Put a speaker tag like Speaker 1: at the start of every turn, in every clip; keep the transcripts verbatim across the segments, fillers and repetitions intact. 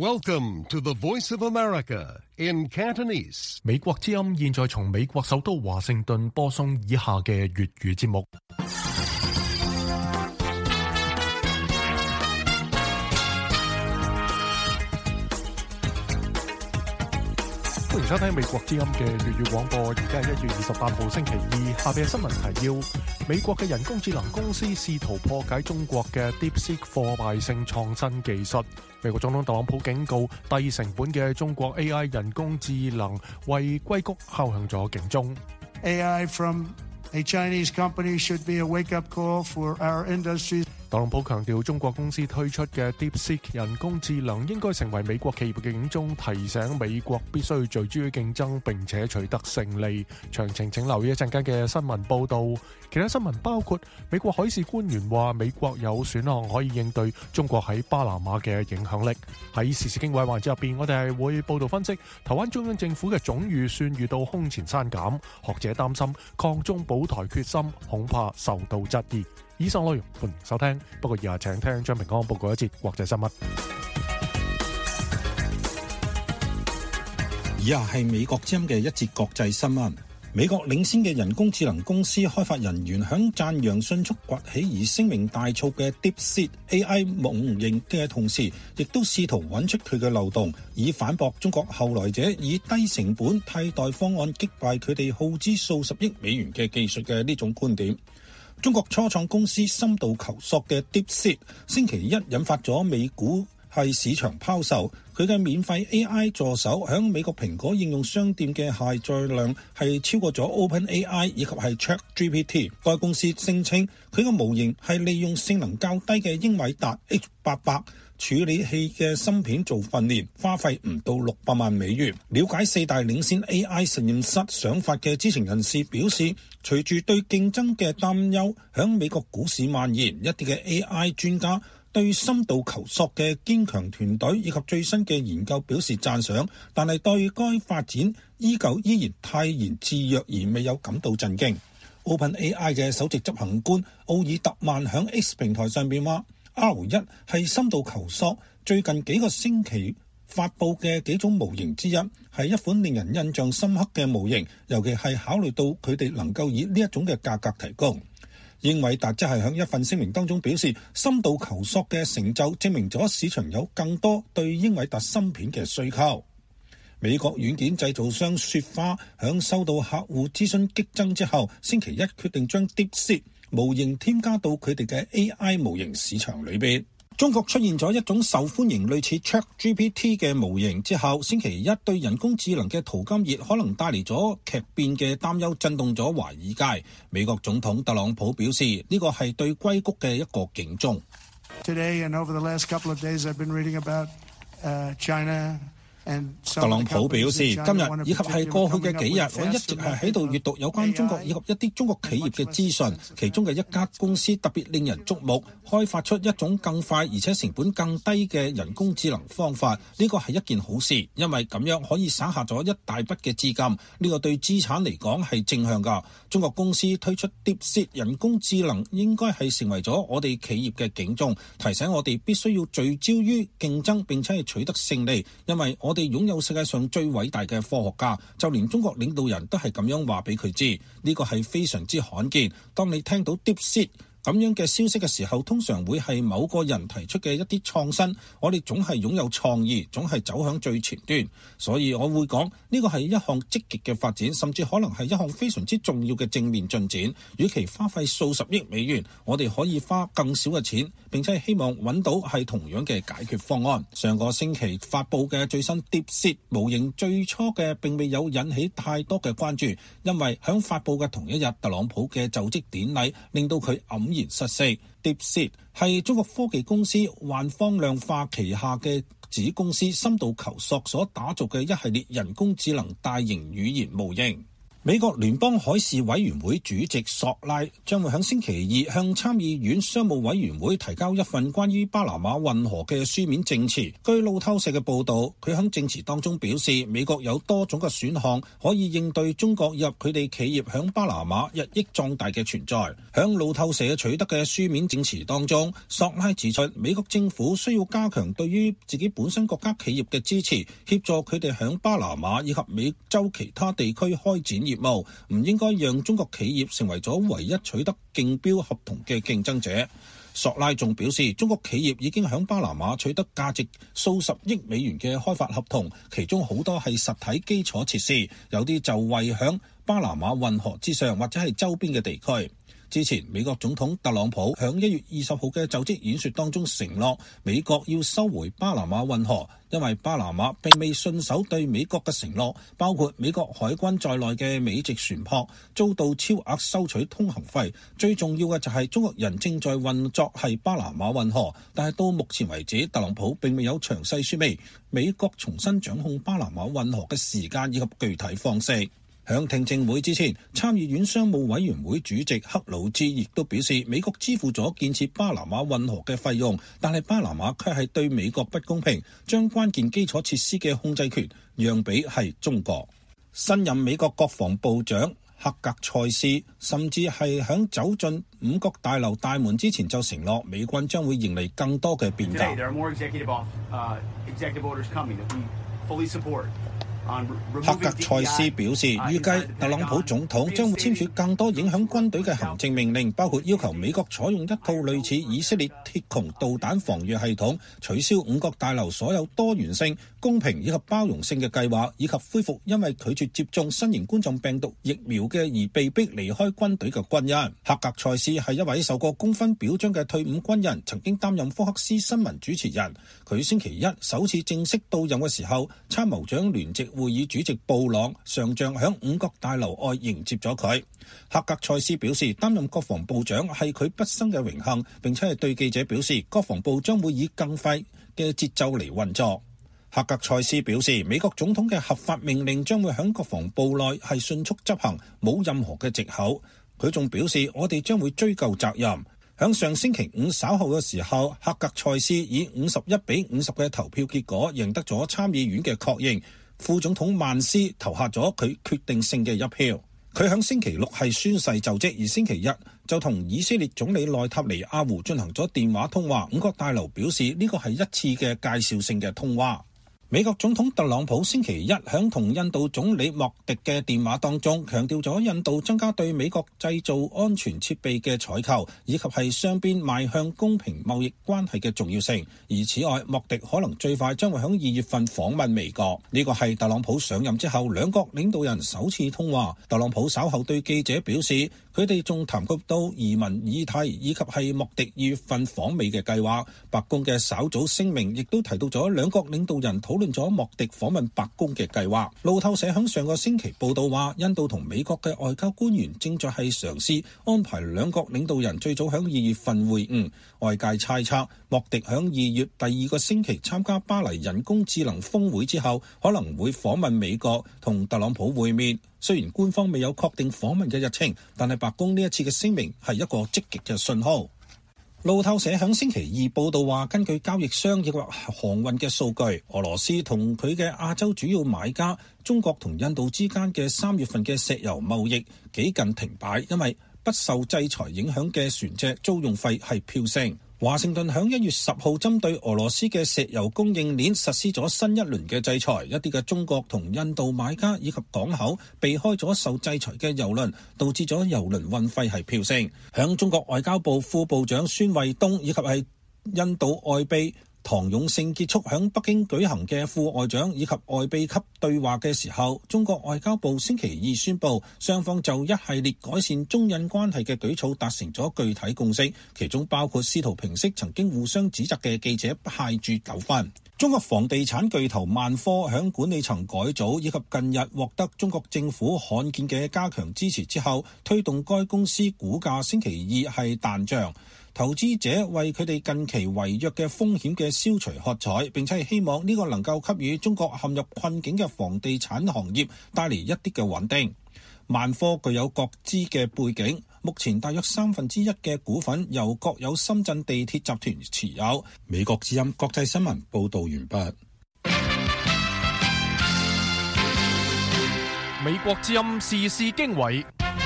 Speaker 1: Welcome to the Voice of America in Cantonese.
Speaker 2: 美國之音現在從美國首都華盛頓播送以下嘅粵語節目。歡迎收聽美國之音嘅粵語廣播，而家係一月二十八號星期二，下邊係新聞提要。美國嘅人工智能公司試圖破解中國嘅 DeepSeek 貨幣性創新技術。美國總統特朗普警告，低成本嘅中國 A I 人工智能為硅谷敲響咗警鐘。
Speaker 3: A I from a Chinese company should be a wake-up call for our industries.
Speaker 2: 特朗普強調，中國公司推出嘅 DeepSeek 人工智能應該成為美國企業嘅警鐘，提醒美國必須聚焦於競爭並且取得勝利。詳情請留意一陣間嘅新聞報導。其他新聞包括美國海事官員話，美國有選項可以應對中國喺巴拿馬嘅影響力。喺時事經緯環節入邊，我哋係會報導分析台灣中央政府嘅總預算遇到空前刪減，學者擔心抗中保台決心恐怕受到質疑。以上內容歡迎收聽，不過以下請聽張平安報告一節國際新聞。
Speaker 4: 以下係美國之音嘅一節國際新聞。美國領先嘅人工智能公司開發人員響讚揚迅速崛起而聲名大噪嘅 DeepSeek A I 模型嘅同時，亦都試圖揾出佢嘅漏洞，以反駁中國後來者以低成本替代方案擊敗佢哋耗資數十億美元嘅技術嘅呢種觀點。中國初創公司深度求索嘅 DeepSeek 星期一引發咗美股係市場拋售，佢嘅免費 A I 助手響美國蘋果應用商店嘅下載量係超過咗 OpenAI 以及係 ChatGPT。該公司聲稱佢嘅模型係利用性能較低嘅英偉達 H 八百處理器嘅芯片做訓練，花費唔到六百萬美元。了解四大領先 A I 實驗室想法嘅知情人士表示，隨住對競爭嘅擔憂響美國股市蔓延，一啲嘅 A I 專家對深度求索嘅堅強團隊以及最新嘅研究表示讚賞，但係對該發展依舊依然泰然自若而未有感到震驚。OpenAI 嘅首席執行官奧爾特曼響 X 平台上邊話，R 一係深度求索最近幾個星期發佈嘅幾種模型之一，係一款令人印象深刻嘅模型，尤其係考慮到佢哋能夠以呢一種嘅價格提供。英偉達即係喺一份聲明當中表示，深度求索嘅成就證明咗市場有更多對英偉達芯片嘅需求。美國軟件製造商雪花響收到客戶諮詢激增之後，星期一決定將 DeepSeek 模型添加到佢哋嘅 A I 模型市場裏邊。中國出現咗一種受歡迎類似 ChatGPT 嘅模型之後，星期一對人工智能嘅淘金熱可能帶嚟咗劇變嘅擔憂，震動咗華爾街。美國總統特朗普表示，呢個係對硅谷嘅一個警鐘。
Speaker 3: Today and over the last couple of days, I've been reading about uh, China.
Speaker 4: 特朗普表示，今日以及係過去嘅幾日，我一直係喺度閱讀有關中國以及一啲中國企業嘅資訊，其中嘅一家公司特別令人矚目，開發出一種更快而且成本更低嘅人工智能方法。呢個係一件好事，因為咁樣可以省下咗一大筆嘅資金，呢個對資產嚟講係正向㗎。中國公司推出 DeepSeek 人工智能應該係成為咗我哋企業嘅警鐘，提醒我哋必須要聚焦於競爭並且係取得勝利，因為我我哋擁有世界上最偉大嘅科學家，就連中國領導人都係咁樣話俾佢知，呢個係非常之罕見。當你聽到 DeepSeek 咁樣嘅消息嘅時候，通常會係某個人提出嘅一啲創新，我哋總係擁有創意，總係走向最前端，所以我會講呢個係一項積極嘅發展，甚至可能係一項非常之重要嘅正面進展。與其花費數十億美元，我哋可以花更少嘅錢，並且係希望揾到係同樣嘅解決方案。上個星期發佈嘅最新 DeepSeek 模型最初嘅並未有引起太多嘅關注，因為響發佈嘅同一日，特朗普嘅就職典禮令到佢黯然失色。DeepSeek 係中國科技公司幻方量化旗下嘅子公司深度求索所打造嘅一系列人工智能大型語言模型。 美國聯邦海事委員會主席索拉將會喺星期二向參議院商務委員會提交一份關於巴拿馬運河嘅書面證詞。據路透社嘅報導，佢喺證詞當中表示，美國有多種嘅選項可以應對中國入佢哋企業響巴拿馬日益壯大嘅存在。響路透社取得嘅書面證詞當中，索拉指出，美國政府需要加強對於自己本身國家企業嘅支持，協助佢哋響巴拿馬以及美洲其他地區開展業務，唔應該讓中國企業成為咗唯一取得競標合同嘅競爭者。索拉仲表示，中國企業已經響巴拿馬取得價值數十億美元嘅開發合同，其中好多係實體基礎設施，有啲就位響巴拿馬運河之上或者係周邊嘅地區。之前美國總統特朗普響一月二十號嘅就職演說當中承諾，美國要收回巴拿馬運河，因為巴拿馬並未信守對美國嘅承諾，包括美國海軍在內嘅美籍船舶遭到超額收取通行費。最重要嘅就係中國人正在運作係巴拿馬運河，但係到目前為止，特朗普並未有詳細說明美國重新掌控巴拿馬運河嘅時間以及具體方式。響聽證會之前，參議院商務委員會主席克魯茲亦都表示，美國支付咗建設巴拿馬運河嘅費用，但係巴拿馬卻係對美國不公平，將關鍵基礎設施嘅控制權讓俾係中國。新任美國國防部長克格塞斯甚至係響走進五角大樓大門之前就承諾，美軍將會迎嚟更多嘅變革。克格塞斯表示，預計特朗普總統將會簽署更多影響軍隊嘅行政命令，包括要求美國採用一套類似以色列鐵穹導彈防禦系統，取消五角大樓所有多元性、公平以及包容性嘅計劃，以及恢復因為拒絕接種新型冠狀病毒疫苗嘅而被逼離開軍隊嘅軍人。克格塞斯係一位受過功勳表彰嘅退伍軍人，曾經擔任福克斯新聞主持人。佢星期一首次正式到任嘅時候，參謀長聯席會議主席布朗上將響五角大樓外迎接咗佢。克格塞斯表示，擔任國防部長係佢畢生嘅榮幸，並且係對記者表示，國防部將會以更快嘅節奏嚟運作。克格塞斯表示，美國總統嘅合法命令將會響國防部內係迅速執行，冇任何嘅藉口。佢仲表示，我哋將會追究責任。響上星期五稍後嘅時候，克格塞斯以五十一比五十嘅投票結果贏得咗參議院嘅確認。副總統曼斯投下咗佢決定性嘅一票。佢響星期六係宣誓就職，而星期一就同以色列總理內塔尼亞胡進行咗電話通話。五角大樓表示呢個係一次嘅介紹性嘅通話。美國總統特朗普星期一響同印度總理莫迪嘅電話當中，強調咗印度增加對美國製造安全設備嘅採購，以及係雙邊邁向公平貿易關係嘅重要性。而此外，莫迪可能最快將會響二月份訪問美國。呢個係特朗普上任之後兩國領導人首次通話。特朗普稍後對記者表示，佢哋仲談及到移民議題，以及係莫迪二月份訪美嘅計劃。白宮嘅稍早聲明亦都提到咗兩國領導人討論咗莫迪訪問白宮嘅計劃。路透社響上個星期報道話，印度同美國嘅外交官員正在係嘗試安排兩國領導人最早響二月份會晤。外界猜測，莫迪響二月第二個星期參加巴黎人工智能峰會之後，可能會訪問美國同特朗普會面。雖然官方未有確定訪問嘅日程，但係白宮呢一次嘅聲明係一個積極嘅信號。路透社響星期二報道話，根據交易商抑或航運嘅數據，俄羅斯同佢嘅亞洲主要買家中國同印度之間嘅三月份嘅石油貿易幾近停擺，因為不受制裁影響嘅船隻租用費係飆升。華盛頓響一月十號針對俄羅斯嘅石油供應鏈實施咗新一輪嘅制裁，一啲嘅中國同印度買家以及港口避開咗受制裁嘅郵輪，導致咗郵輪運費係飆升。響中國外交部副部長孫衛東以及係印度外秘唐勇勝結束響北京舉行嘅副外長以及外秘級對話嘅時候，中國外交部星期二宣布，雙方就一系列改善中印關係嘅舉措達成咗具體共識，其中包括試圖平息曾經互相指責嘅記者派駐糾紛。中國房地產巨頭萬科響管理層改組以及近日獲得中國政府罕見嘅加強支持之後，推動該公司股價星期二係彈漲。投資者為佢哋近期違約嘅風險嘅消除喝彩，並且係希望呢個能夠給予中國陷入困境嘅房地產行業帶嚟一啲嘅穩定。 萬科具有國資嘅背景，目前大約三分之一嘅股份由國有深圳地鐵集團持有。美國之音國際新聞報道完畢。
Speaker 2: 美國之音時事經緯。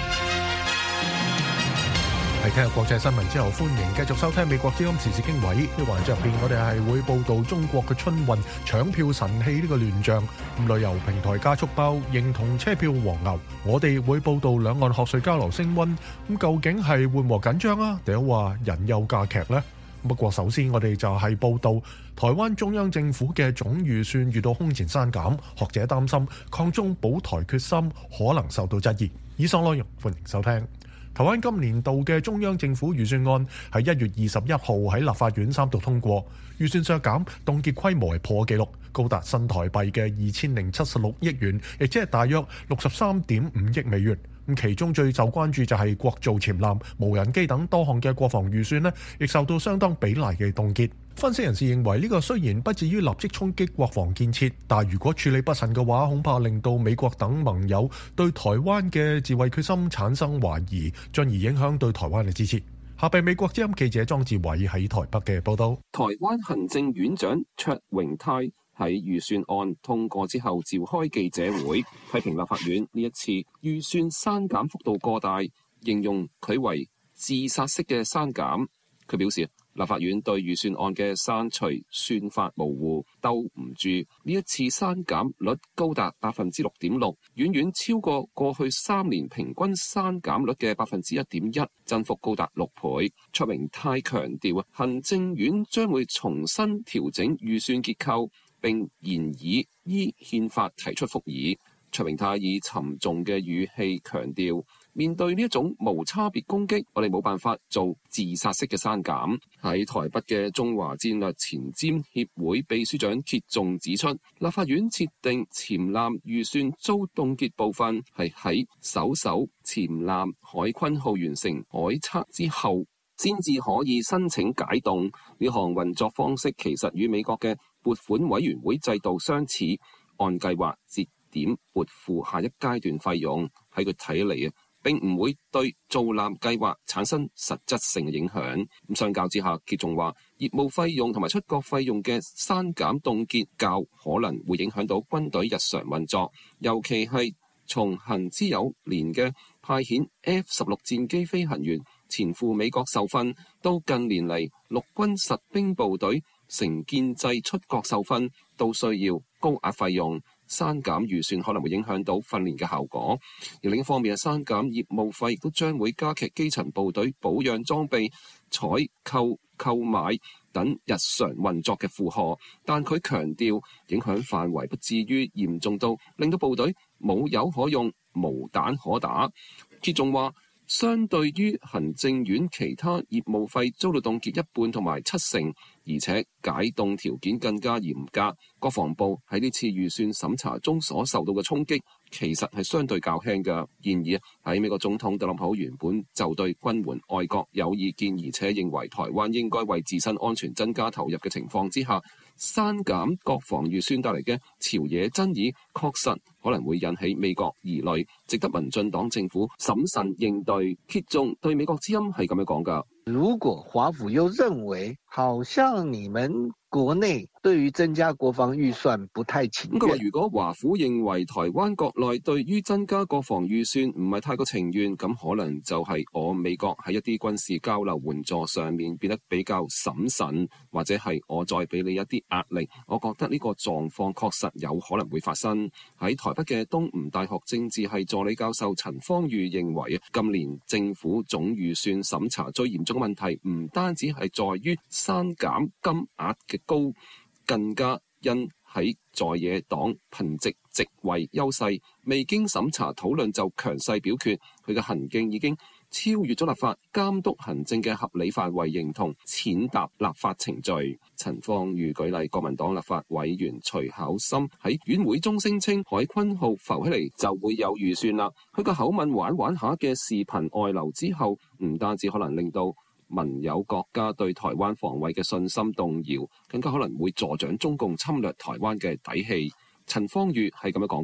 Speaker 2: 喺聽日國際新聞之後，歡迎繼續收聽美國之音時事經緯。呢環節入邊，我哋係會報道中國嘅春運搶票神器呢個亂象，咁旅遊平台加速包認同車票黃牛。我哋會報道兩岸學術交流升溫，咁究竟係緩和緊張啊，定係話人憂加劇呢？不過首先我哋就係報道台灣中央政府嘅總預算遇到空前刪減，學者擔心抗中保台決心可能受到質疑。以上內容歡迎收聽。台灣今年度嘅中央政府預算案喺一月二十一號喺立法院三讀通過，預算削減凍結規模係破紀錄，高達新台幣嘅二千零七十六億元，亦即係大約六十三點五億美元。咁其中最受關注就係國造潛艦、無人機等多項嘅國防預算呢，亦受到相當比例嘅凍結。分析人士認為呢個雖然不至於立即衝擊國防建設，但如果處理不慎嘅話，恐怕令到美國等盟友對台灣嘅自衛決心產生懷疑，進而影響對台灣嘅支持。下邊美國之音記者莊志偉喺台北嘅報道。
Speaker 5: 台灣行政院長卓榮泰喺預算案通過之後召開記者會，批評立法院呢一次預算刪減幅度過大，形容佢為自殺式嘅刪減。佢表示立法院對預算案嘅刪除算法模糊，兜唔住。呢一次刪減率高達百分之六點六，遠遠超過過去三年平均刪減率嘅百分之一點一，增幅高達六倍。卓榮泰強調啊，行政院將會重新調整預算結構，並研議依憲法提出復議。卓榮泰以沉重嘅語氣強調，面對呢一種無差別攻擊，我哋冇辦法做自殺式嘅刪減。喺台北嘅中華戰略前瞻協會秘書長揭仲指出，立法院設定潛艦預算遭凍結部分係喺首艘潛艦海鯤號完成海測之後，先至可以申請解凍。呢項運作方式其實與美國嘅撥款委員會制度相似，按計劃節點撥付下一階段費用。喺佢睇嚟啊，並唔會對造艦計劃產生實質性嘅影響。咁相較之下，揭仲話業務費用同埋出國費用嘅刪減凍結較可能會影響到軍隊日常運作，尤其係從行之有年嘅派遣 F 十六戰機飛行員前赴美國受訓，到近年嚟陸軍實兵部隊成建制出國受訓，都需要高額費用。刪減預算可能會影響到訓練嘅效果，而另一方面，刪減業務費亦都將會加劇基層部隊保養裝備、採購、購買等日常運作嘅負荷。但佢強調，影響範圍不至於嚴重到令到部隊冇油可用、無彈可打。揭仲話，相對於行政院其他業務費遭到凍結一半同埋七成，而且解凍條件更加嚴格，國防部喺呢次預算審查中所受到嘅衝擊其實係相對較輕嘅。然而喺美國總統特朗普原本就對軍援愛國有意見，而且認為台灣應該為自身安全增加投入嘅情況之下，刪減國防預算帶嚟嘅朝野爭議確實可能會引起美國疑慮，值得民進黨政府審慎應對。揭仲對美國之音係咁樣講㗎。
Speaker 6: 如果華府又認為好像你們國內對於增加國防預算不太情願，
Speaker 5: 佢話如果華府認為台灣國內對於增加國防預算唔係太過情願，咁可能就係我美國喺一啲軍事交流援助上面變得比較審慎，或者係我再俾你一啲壓力。我覺得呢個狀況確實有可能會發生。喺台北嘅東吳大學政治系助理教授陳芳裕認為，今年政府總預算審查最嚴重嘅問題唔單止係在於刪減金額嘅高，更加因喺在野黨憑藉席位優勢，未經審查討論就強勢表決，佢嘅行徑已經超越咗立法監督行政嘅合理範圍，認同踐踏立法程序。陳芳裕舉例，國民黨立法委員徐巧芯喺院會中聲稱海鯤號浮起嚟就會有預算啦。佢個口吻玩玩下嘅視頻外流之後，唔單止可能令到盟友國家對台灣防衛嘅信心動搖，更加可能會助長中共侵略台灣嘅底氣。陳芳裕係咁樣講噶。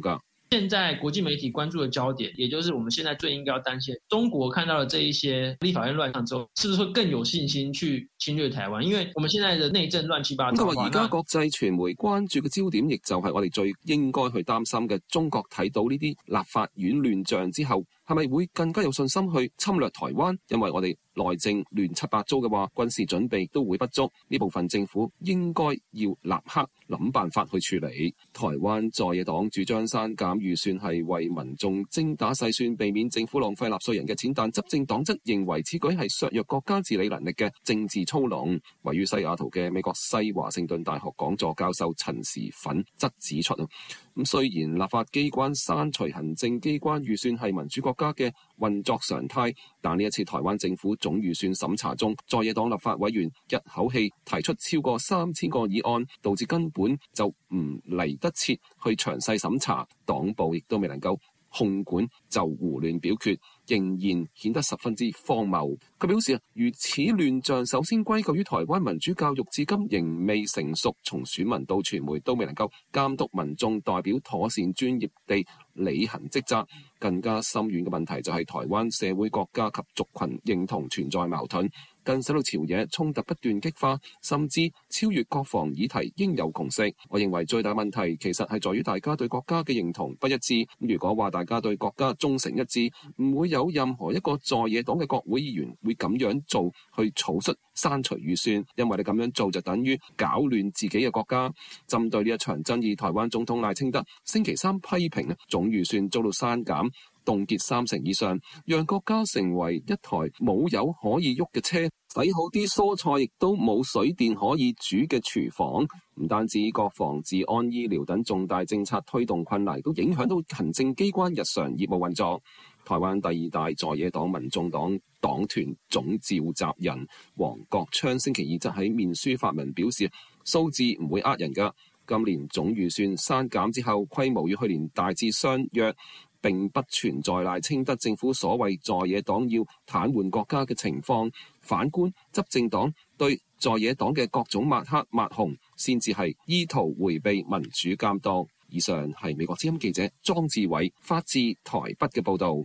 Speaker 7: 現在國際媒體關注的焦點，也就是我們現在最應該要擔心，中國看到了這一些立法院亂象之後，是不是會更有信心去侵略台灣？因為我們現在的內政亂七八糟。
Speaker 5: 佢話而家國際傳媒關注嘅焦點，亦就係我哋最應該去擔心嘅。中國睇到呢啲立法院亂象之後，係咪會更加有信心去侵略台灣？因為我哋內政亂七八糟嘅話，軍事準備都會不足。呢部分政府應該要立刻諗辦法去處理。台灣在野黨主張刪減預算係為民眾精打細算，避免政府浪費納稅人嘅錢，但執政黨則認為此舉係削弱國家治理能力嘅政治操弄。位於西雅圖嘅美國西華盛頓大學講座教授陳時奮則指出啊，咁雖然立法機關刪除行政機關預算係民主國家嘅運作常態，但呢一次台灣政府總預算審查中，在野黨立法委員一口氣提出超過三千個議案，導致根本就唔嚟得切去詳細審查，黨部亦都未能夠控管就胡亂表決，仍然顯得十分之荒謬。佢表示啊，如此亂象首先歸咎於台灣民主教育至今仍未成熟，從選民到傳媒都未能夠監督民眾代表妥善專業地履行職責。更加深遠嘅問題就係台灣社會國家及族群認同存在矛盾，更使到朝野衝突不斷激化，甚至超越國防議題應有共識。我認為最大問題其實係在於大家對國家嘅認同不一致。如果話大家對國家忠誠一致，唔會有任何一個在野黨嘅國會議員會咁樣做去草率刪除預算，因為你咁樣做就等於搞亂自己嘅國家。針對呢一場爭議，台灣總統賴清德星期三批評啊，總預算遭到刪減，凍結三成以上，讓國家成為一台冇油可以喐嘅車，洗好啲蔬菜亦都冇水電可以煮嘅廚房。唔單止國防、治安、醫療等重大政策推動困難，都影響到行政機關日常業務運作。台灣第二大在野黨民眾黨黨團總召集人黃國昌星期二則喺面書發文表示，數字唔會呃人㗎，今年總預算刪減之後，規模與去年大致相若，並不存在賴清德政府所謂在野黨要癱瘓國家嘅情況。反觀執政黨對在野黨嘅各種抹黑抹紅，先至係意圖迴避民主監督。以上係美國之音記者莊志偉發自台北嘅報導。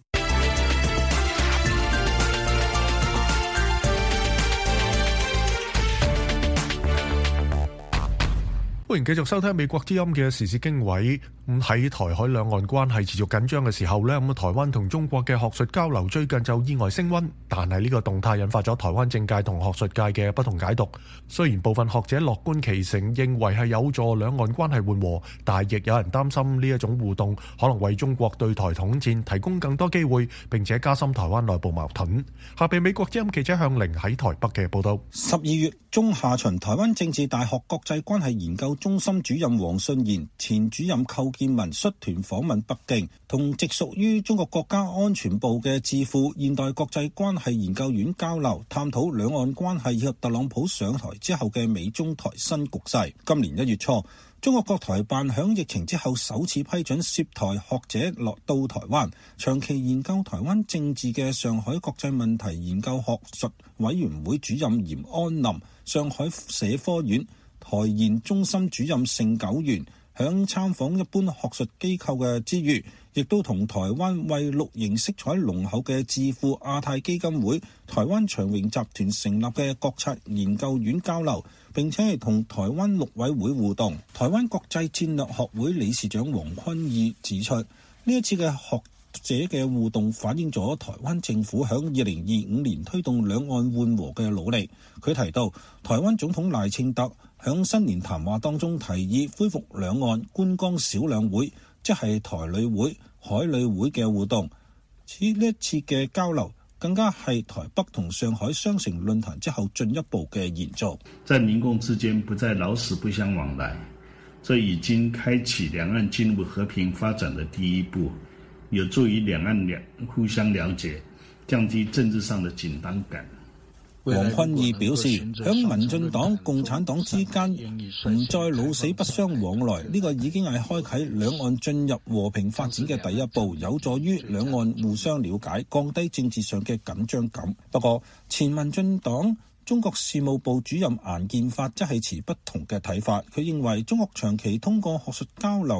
Speaker 2: 歡迎繼續收聽美國之音嘅時事經緯。咁喺台海兩岸關係持續緊張嘅時候呢，咁台灣同中國嘅學術交流最近就意外升溫，但係呢個動態引發咗台灣政界同學術界嘅不同解讀。雖然部分學者樂觀其成，認為係有助兩岸關係緩和，但係亦有人擔心呢一種互動可能為中國對台統戰提供更多機會，並且加深台灣內部矛盾。下邊美國之音記者向玲喺台北嘅報道。
Speaker 4: 十二月中下旬，台灣政治大學國際關係研究中心主任黃信賢、前主任寇建文率團訪問北京，同直屬於中國國家安全部嘅智庫現代國際關係研究院交流，探討兩岸關係以及特朗普上台之後嘅美中台新局勢。今年一月初，中國國台辦響疫情之後首次批准涉台學者落到台灣，長期研究台灣政治嘅上海國際問題研究學術委員會主任嚴安林、上海社科院台研中心主任盛九元響參訪一般學術機構嘅之餘，亦都同台灣為綠營色彩濃厚嘅智庫亞太基金會、台灣長榮集團成立嘅國策研究院交流，並且係同台灣陸委會互動。台灣國際戰略學會理事長黃坤義指出，呢一次嘅學者嘅互動反映咗台灣政府響二零二五年推動兩岸緩和嘅努力。佢提到，台灣總統賴清德響新年談話當中提議恢復兩岸觀光小兩會，即係台旅會、海旅會嘅互動。此呢一次嘅交流更加係台北同上海雙城論壇之後進一步嘅延續。
Speaker 8: 在民共之間不再老死不相往來，這已經開啟兩岸進入和平發展的第一步，有助於兩岸兩互相了解，降低政治上的緊張感。
Speaker 4: 黃坤義表示，響民進黨、共產黨之間唔再老死不相往來，呢個已經係開啟兩岸進入和平發展嘅第一步，有助於兩岸互相了解，降低政治上嘅緊張感。不過，前民進黨中國事務部主任顏建發則係持不同嘅睇法，佢認為中國長期通過學術交流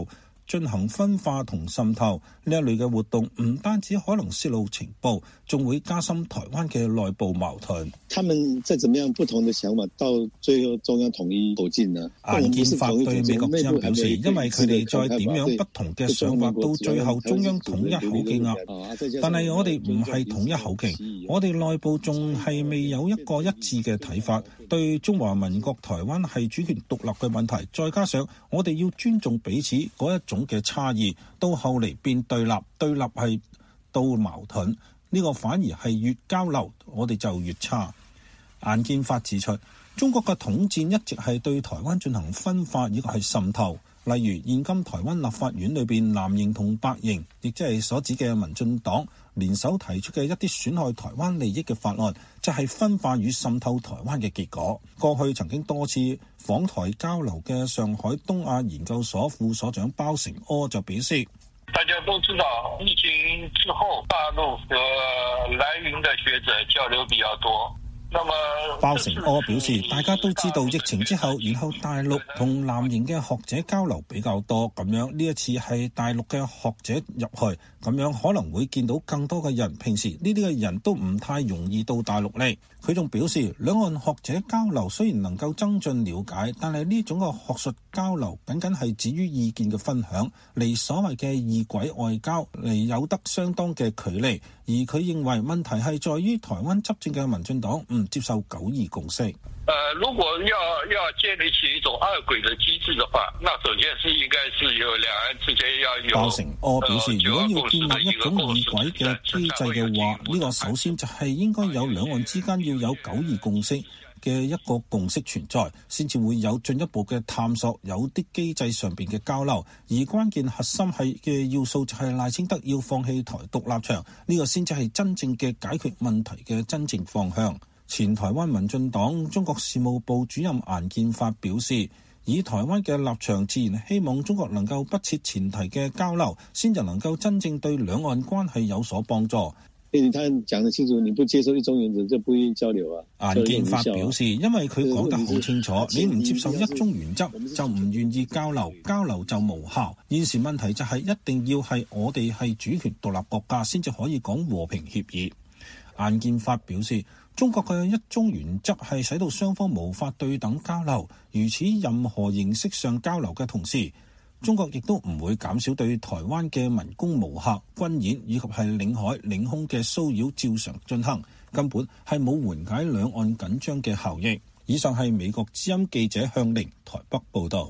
Speaker 4: 進行分化同滲透。呢一類嘅活動唔單止可能泄露情報，仲會加深台灣嘅內部矛盾。
Speaker 9: 他們再怎麼樣不同的想法，到最後中央統一口徑呢？
Speaker 4: 顏建發對美國之音表示，因為佢哋再點樣不同嘅想法，到最後中央統一口徑啊。但係我哋唔係統一口徑，我哋內部仲係未有一個一致嘅睇法。對中華民國台灣係主權獨立嘅問題，再加上我哋要尊重彼此嗰一種嘅差異，到後嚟變對立，對立係到矛盾，呢個反而係越交流我哋就越差。顏建發指出，中國嘅統戰一直係對台灣進行分化，亦係滲透。例如現今台灣立法院裏邊藍營同白營，亦即係所指嘅民進黨聯手提出嘅一啲損害台灣利益嘅法案，就係分化與滲透台灣嘅結果。過去曾經多次訪台交流嘅上海東亞研究所副所長包成柯就表示，
Speaker 10: 大家都知道，疫情之後，大陸和藍營的學者交流比較多。
Speaker 4: 包成柯表示，大家都知道疫情之後，然後大陸同藍營嘅學者交流比較多，咁樣呢一次係大陸嘅學者入去，咁樣可能會見到更多嘅人。平時呢啲嘅人都唔太容易到大陸嚟。佢仲表示，兩岸學者交流雖然能夠增進了解，但係呢種嘅學術交流僅僅係止於意見嘅分享，離所謂嘅異軌外交嚟有得相當嘅距離。而佢認為問題係在於台灣執政嘅民進黨唔接受九二共識。
Speaker 10: 呃，如果要要建立起一種二軌的機制的話，那首先是應該是有兩岸之間要有。包成柯表示，如果要建立一種二軌嘅機制嘅話，呢個首先就係應該有兩岸之間要有九二共識嘅一個共識存在，先至會有進一步嘅探索，有啲機制上邊嘅交流。而關鍵核心係嘅要素就係賴清德要放棄台獨立場，呢個先至係真正嘅解決問題嘅真正方向。前台灣民進黨中國事務部主任顏建發表示，以台灣嘅立場，自然希望中國能夠不設前提嘅交流，先至能夠真正對兩岸關係有所幫助。
Speaker 9: 你睇講得清楚，你不接受一中原則就不願意交流啊。
Speaker 4: 顏建發表示，因為佢講得好清楚，你唔接受一中原則就唔願意交流，交流就無效。現時問題就係一定要係我哋係主權獨立國家先至可以講和平協議。顏建發表示，中國嘅一中原則係使到雙方無法對等交流，如此任何形式上交流嘅同時，中國亦都唔會減少對台灣嘅民工無嚇、軍演以及係領海領空嘅騷擾照常進行，根本係冇緩解兩岸緊張嘅效益。以上係美國之音記者向凌台北報導。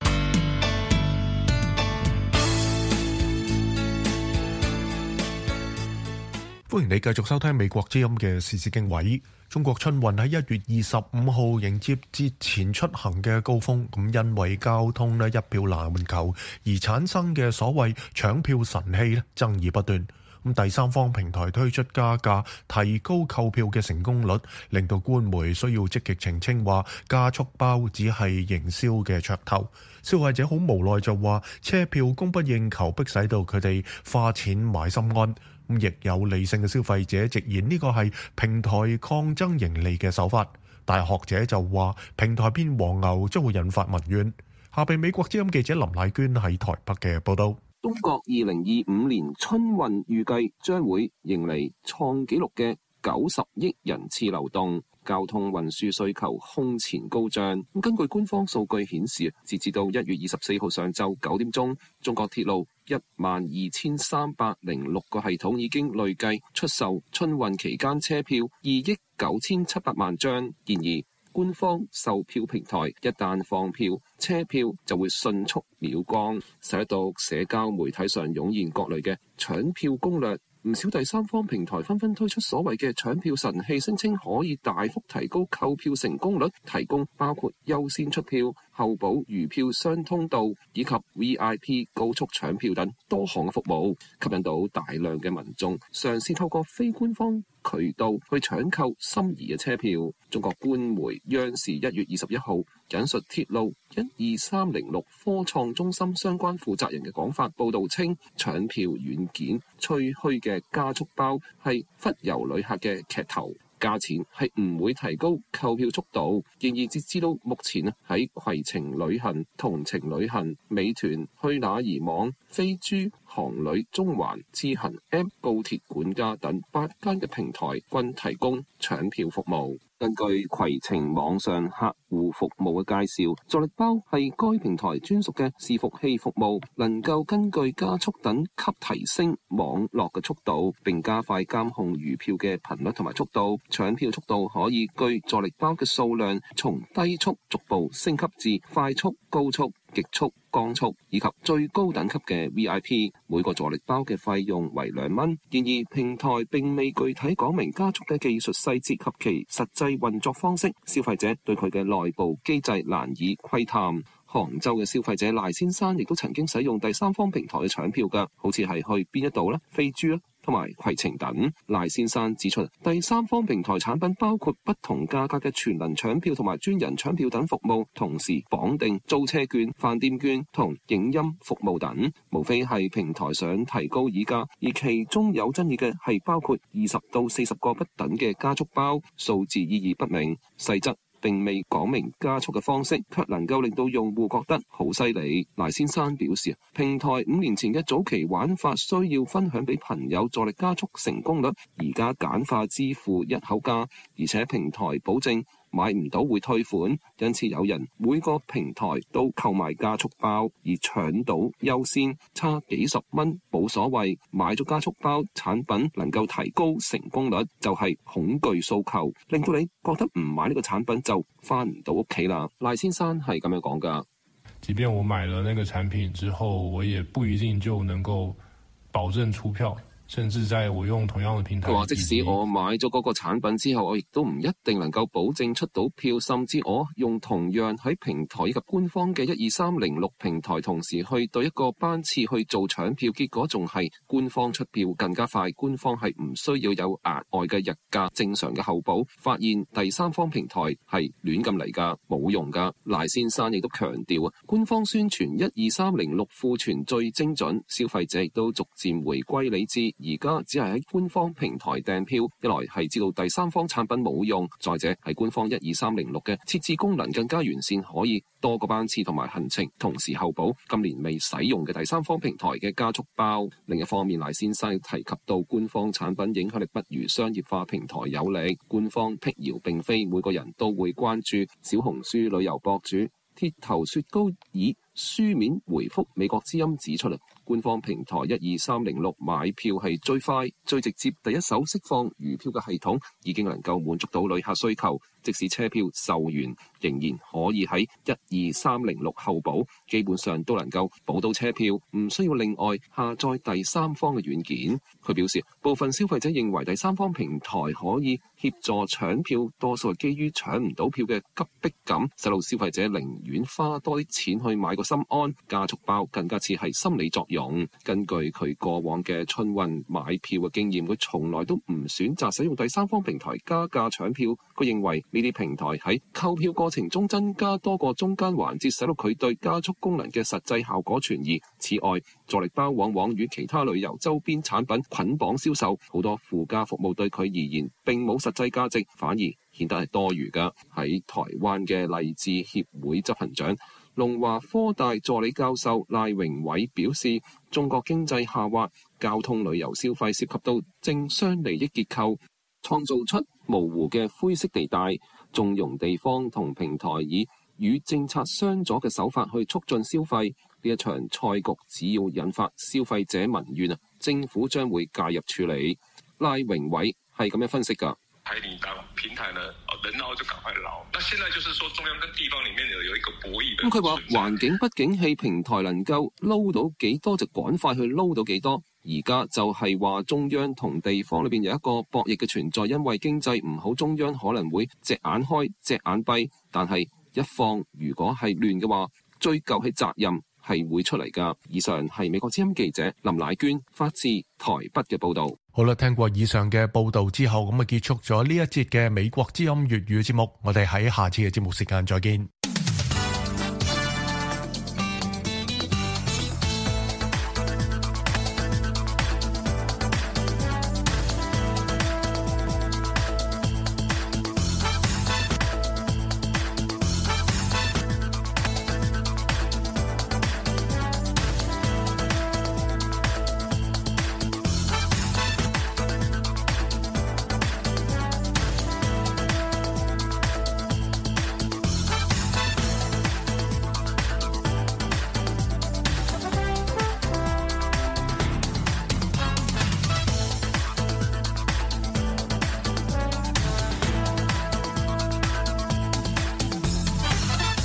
Speaker 2: 歡迎你繼續收聽美國之音嘅時事經緯。中國春運喺一月二十五號迎接節前出行嘅高峰，咁因為交通咧一票難求而產生嘅所謂搶票神器咧爭議不斷。咁第三方平台推出加價提高購票嘅成功率，令到官媒需要積極澄清話加速包只係營銷嘅噱頭。消費者好無奈就話車票供不應求，迫使到佢哋花錢買心安。咁亦有理性嘅消費者直言呢個係平台抗爭盈利嘅手法，但係學者就話平台變黃牛將會引發民怨。下邊美國之音記者林乃娟喺台北嘅報道。
Speaker 5: 中國二零二五年春運預計將會迎嚟創紀錄嘅九十億人次流動，交通運輸需求空前高漲。根據官方數據顯示，截至到一月二十四號上晝九點鐘，中國鐵路一萬二千三百零六個系統已經累計出售春運期間車票二億九千七百萬張。然而，官方售票平台一旦放票，車票就會迅速秒光，使到社交媒體上湧現各類嘅搶票攻略。唔少第三方平台紛紛推出所謂嘅搶票神器，聲稱可以大幅提高購票成功率，提供包括優先出票、候補餘票雙通道以及 V I P 高速搶票等多項嘅服務，吸引到大量嘅民眾嘗試透過非官方渠道去搶購心儀嘅車票。中國官媒央視一月二十一號引述鐵路一二三零六科創中心相關負責人嘅講法，報道稱搶票軟件吹噓嘅加速包係忽悠旅客嘅劇頭。 價錢係唔會提高購票速度。建議截至到目前啊，喺攜程旅行、同程旅行、美團、去哪兒網、飛豬、航旅、中環、智行 M、高鐵管家等八間嘅平台均提供搶票服務。根據攜程網上客戶服務嘅介紹，助力包係該平台專屬嘅伺服器服務，能夠根據加速等級提升網絡嘅速度，並加快監控餘票嘅頻率同埋速度。搶票速度可以據助力包嘅數量，從低速逐步升級至快速、高速、極速、光速以及最高等級嘅 V I P。 每個助力包嘅費用為兩蚊。建議平台並未具體講明加速嘅技術細節及其實際運作方式，消費者對佢嘅內部機制難以窺探。杭州嘅消費者賴先生亦都曾經使用第三方平台嘅搶票㗎，好似係去邊一度呢？飛豬啦，同埋攜程等。賴先生指出，第三方平台產品包括不同價格嘅全能搶票同埋專人搶票等服務，同時綁定租車券、飯店券同影音服務等，無非係平台想提高議價。而其中有爭議嘅係包括二十到四十個不等嘅加速包，數字意義不明，細則並未講明加速嘅方式，卻能夠令到用戶覺得好犀利。賴先生表示，平台五年前嘅早期玩法需要分享俾朋友助力加速成功率，而家簡化支付一口價，而且平台保證買唔到會退款，因此有人每個平台都購買加速包，而搶到優先，差幾十蚊冇所謂。買咗加速包產品能夠提高成功率，就係恐懼訴求，令到你覺得唔買呢個產品就翻唔到屋企啦。賴先生係咁樣講㗎。
Speaker 11: 即便我買了那個產品之後，我也不一定就能夠保證出票。甚至在我用同樣的平台，
Speaker 5: 佢話即使我買咗嗰個產品之後，我亦都唔一定能夠保證出到票，甚至我用同樣喺平台以及官方嘅一二三零六平台同時去對一個班次去做搶票，結果仲係官方出票更加快，官方係唔需要有額外嘅日價正常嘅後補，發現第三方平台係亂咁嚟㗎，冇用㗎。賴先生亦都強調啊，官方宣傳一二三零六庫存最精準，消費者亦都逐漸回歸理智。而家只係喺官方平台訂票，一來係知道第三方產品冇用，再者係官方一二三零六嘅設置功能更加完善，可以多個班次同埋行程同時候補。今年未使用嘅第三方平台嘅加速包。另一方面，賴先生提及到官方產品影響力不如商業化平台有力，官方闢謠並非每個人都會關注。小紅書旅遊博主鐵頭雪糕以書面回覆美國之音指出啦，官方平台一二三零六買票係最快、最直接、第一手釋放餘票嘅系統，已經能夠滿足到旅客需求。即使車票售完，仍然可以喺一二三零六後補，基本上都能夠補到車票，唔需要另外下載第三方嘅軟件。佢表示，部分消費者認為第三方平台可以協助搶票，多數係基於搶唔到票嘅急迫感，使到消費者寧願花多啲錢去買個心安。加速包更加似係心理作用。根據佢過往嘅春運買票嘅經驗，佢從來都唔選擇使用第三方平台加價搶票。佢認為呢啲平台喺購票過程中增加多個中間環節，使到佢對加速功能嘅實際效果存疑。此外，助力包往往與其他旅遊周邊產品捆綁銷售，好多附加服務對佢而言並冇實際價值，反而顯得係多餘㗎。喺台灣嘅勵志協會執行長、龍華科大助理教授賴榮偉表示，中國經濟下滑，交通旅遊消費涉及到政商利益結構，創造出模糊嘅灰色地帶，縱容地方同平台以與政策相左嘅手法去促進消費。呢一場賽局只要引發消費者民怨啊，政府將會介入處理。賴榮偉係咁樣分析㗎。
Speaker 12: 台你當平台呢，能撈就趕快撈。那現在就是說，中央跟地方裡面有有一個博弈。
Speaker 5: 咁佢話環境不景氣，平台能夠撈到幾多就趕快去撈到幾多。而家就係話中央同地方裏邊有一個博弈嘅存在，因為經濟唔好，中央可能會隻眼開隻眼閉，但係一放如果係亂嘅話，追究係責任係會出嚟㗎。以上係美國之音記者林乃娟發自台北嘅報導。
Speaker 2: 好啦，聽過以上嘅報導之後，咁啊結束咗呢一節嘅美國之音粵語節目，我哋喺下次嘅節目時間再見。